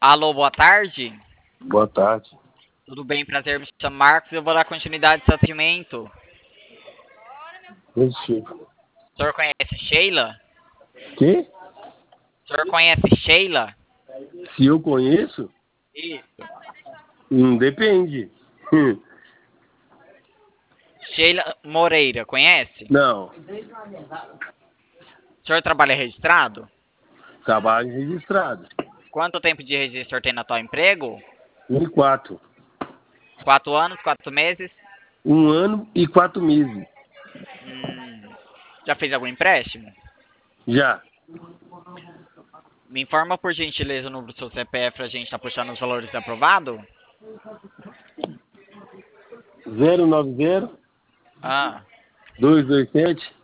Alô, boa tarde. Boa tarde. Tudo bem? Prazer, me chamo Marcos e eu vou dar continuidade ao seu atendimento. Positivo. O senhor conhece Sheila? Que? O senhor conhece Sheila? Se eu conheço? Isso. Depende. Sheila Moreira, conhece? Não. O senhor trabalha registrado? Trabalho registrado. Quanto tempo de registro o senhor tem no atual emprego? 4. 4 anos, 4 meses? 1 ano e 4 meses. Já fez algum empréstimo? Já. Me informa por gentileza o número do seu CPF pra gente estar puxando os valores aprovados? 090 Ah, 227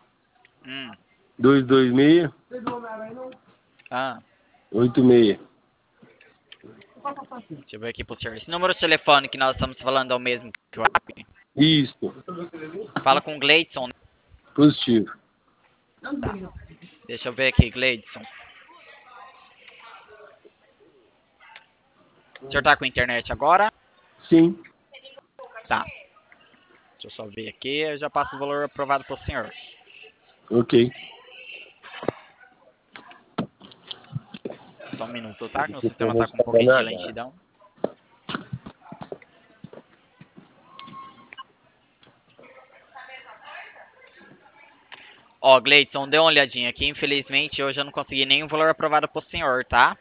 226 ah. 86. Deixa eu ver aqui pro senhor. Esse número de telefone que nós estamos falando é o mesmo que o WhatsApp? Isso. Fala com o Gleidson, né? Positivo. Tá. Deixa eu ver aqui, Gleidson. O senhor tá com internet agora? Sim. Tá. Deixa eu só ver aqui, eu já passo o valor aprovado pro senhor. Ok. Só um minuto, tá? Que o sistema tá com um pouquinho de lentidão. Ó, Gleidson, dê uma olhadinha aqui. Infelizmente, hoje eu não consegui nenhum valor aprovado pro senhor, tá?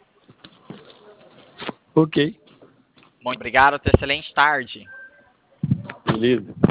Ok. Muito obrigado, tenha excelente tarde. Beleza.